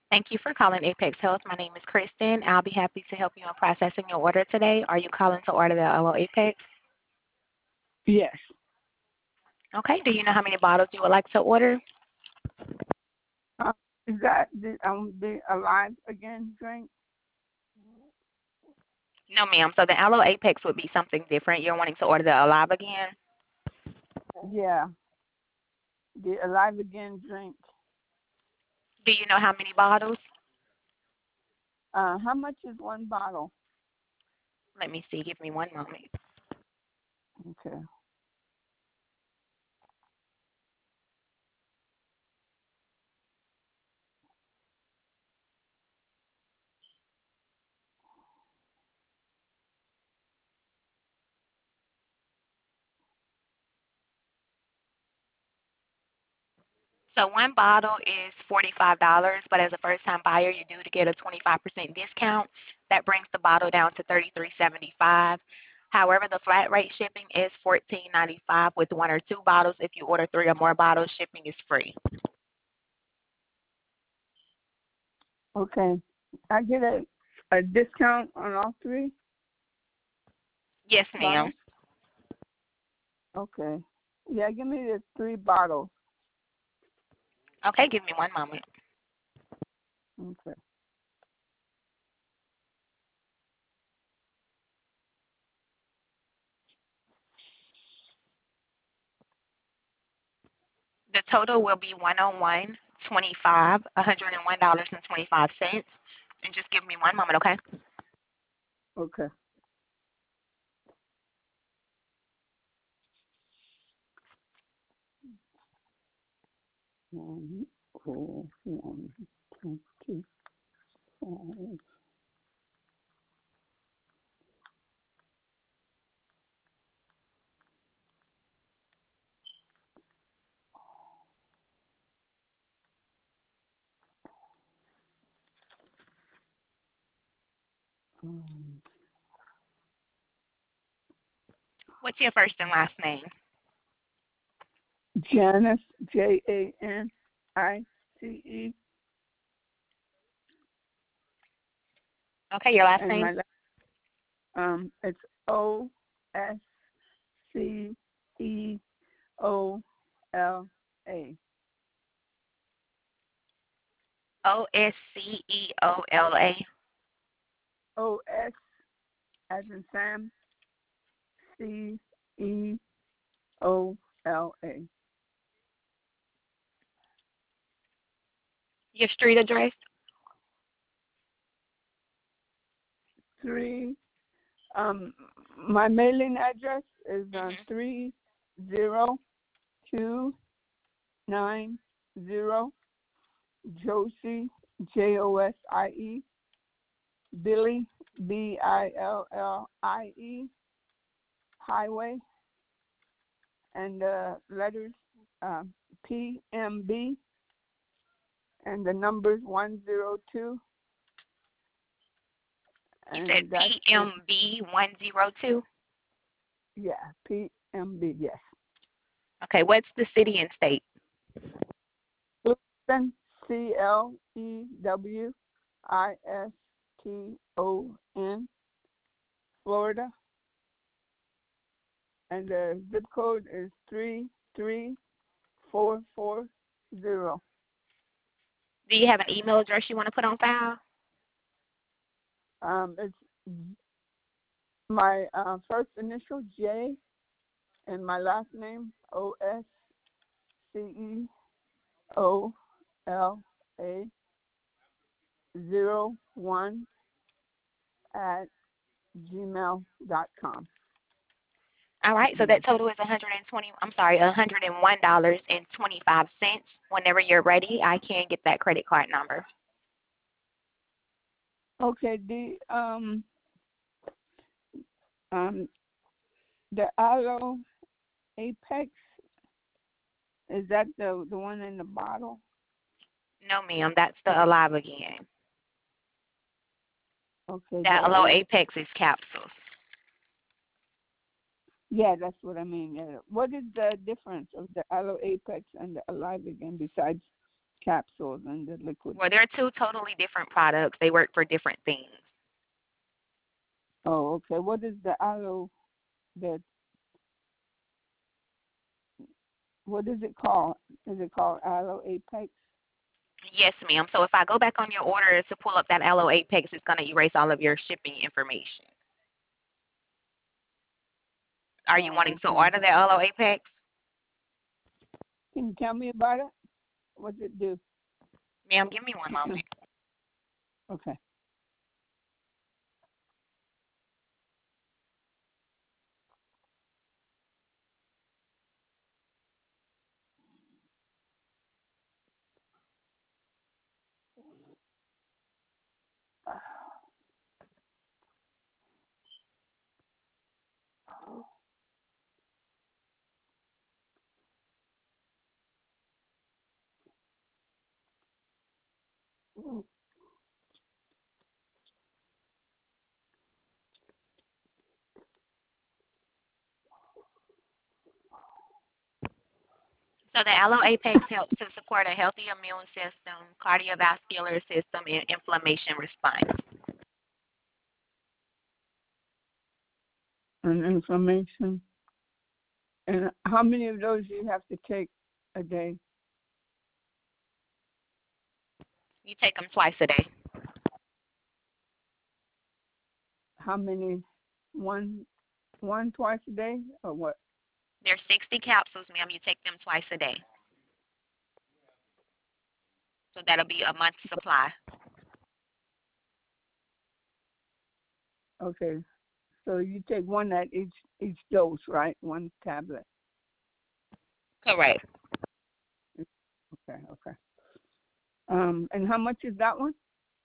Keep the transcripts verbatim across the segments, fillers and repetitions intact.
Thank you for calling Apex Health. My name is Kristen. I'll be happy to help you in processing your order today. Are you calling to order the Aloe Apex? Yes. Okay. Do you know how many bottles you would like to order? Uh, is that the um the Alive Again drink? No, ma'am. So the Aloe Apex would be something different. You're wanting to order the Alive Again? Yeah, the Alive Again drink. Do you know how many bottles? Uh, how much is one bottle? Let me see. Give me one moment. Okay. So one bottle is forty-five dollars, but as a first-time buyer, you do to get a twenty-five percent discount. That brings the bottle down to thirty-three seventy-five. However, the flat rate shipping is fourteen ninety-five with one or two bottles. If you order three or more bottles, shipping is free. Okay. I get a a discount on all three Yes, ma'am. bottles. Okay. Yeah, give me the three bottles. Okay, give me one moment. Okay. The total will be one oh one twenty-five, one hundred one dollars and twenty-five cents. And just give me one moment, okay? Okay. One, four, one, twenty, five. Um, What's your first and last name? Janice, J A N I C E, Okay, your last and name? my la- um, it's O S C E O L A. O S C E O L A. O S as in Sam, C E O L A. Your street address? Three. Um, my mailing address is uh, Mm-hmm. three zero two nine zero Josie, J O S I E, Billy, B I L L I E, Highway, and the letters uh, P M B, and the numbers one zero two, You said and that's P in, M B one oh two? yeah, P M B, yes. Okay, what's the city and state? Clewiston, C L E W I S T O N, Florida, and the zip code is three three four four zero. Do you have an email address you want to put on file? Um, it's my uh, first initial J and my last name O S C E O L A zero one at gmail dot com. All right, so that total is one hundred twenty. I'm sorry, one hundred one dollars and twenty-five cents. Whenever you're ready, I can get that credit card number. Okay, the um um the Aloe Apex, is that the the one in the bottle? No, ma'am, that's the Alive Again. Okay, That the Aloe Apex is capsules. yeah, that's what I mean. Yeah. What is the difference of the Aloe Apex and the Alive Again besides capsules and the liquid? Well, they're two totally different products. They work for different things. Oh, okay. What is the aloe? The what is it called? Is it called Aloe Apex? Yes, ma'am. So if I go back on your order to pull up that Aloe Apex, it's going to erase all of your shipping information. Are you Oh, wanting to okay. order the Aloe Apex? Can you tell me about it? What does it do? Ma'am, give me one moment. Okay. So the Aloe Apex helps to support a healthy immune system, cardiovascular system, and inflammation response. And inflammation. And how many of those do you have to take a day? You take them twice a day. How many? One, one twice a day, or what? There's sixty capsules, ma'am. You take them twice a day. So that'll be a month's supply. Okay. So you take one at each each dose, right? One tablet. Correct. Okay. Okay. Um, and how much is that one?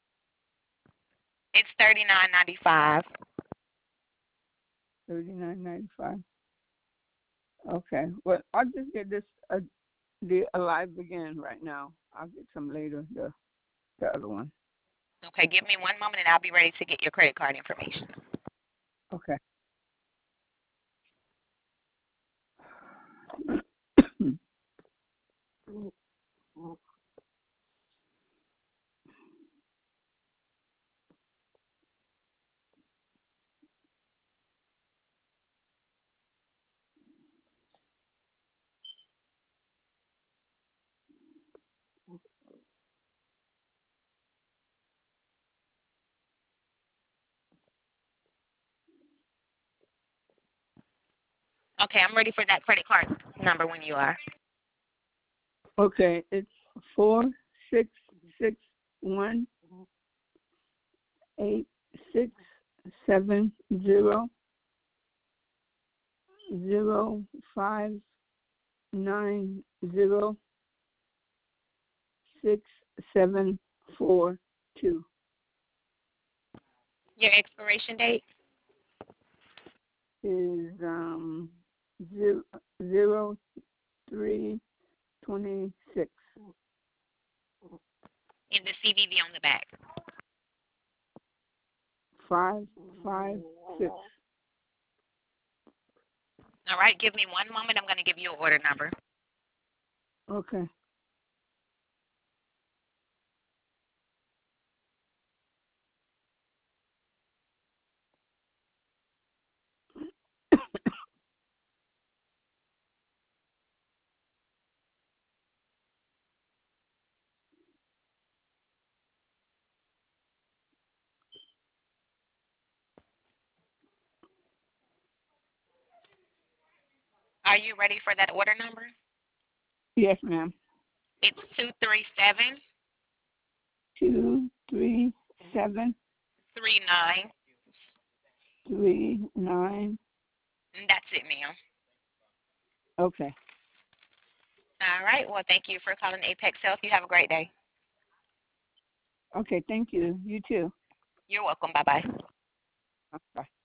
It's thirty-nine ninety-five. Thirty-nine ninety-five. Okay. Well, I'll just get this uh, the Alive Again right now. I'll get some later. The the other one. Okay, give me one moment and I'll be ready to get your credit card information. Okay. Okay, I'm ready for that credit card number when you are. Okay. It's four six six one eight six seven zero zero five nine zero six seven four two. Your expiration date? Is um zero zero three twenty six. And the C V V on the back. Five five six. All right, give me one moment. I'm going to give you an order number. Okay. Are you ready for that order number? Yes, ma'am. It's two three seven Two three seven three nine. three nine. And that's it, ma'am. Okay. All right. Well, thank you for calling Apex Health. You have a great day. Okay, thank you. You too. You're welcome. Bye-bye. Bye.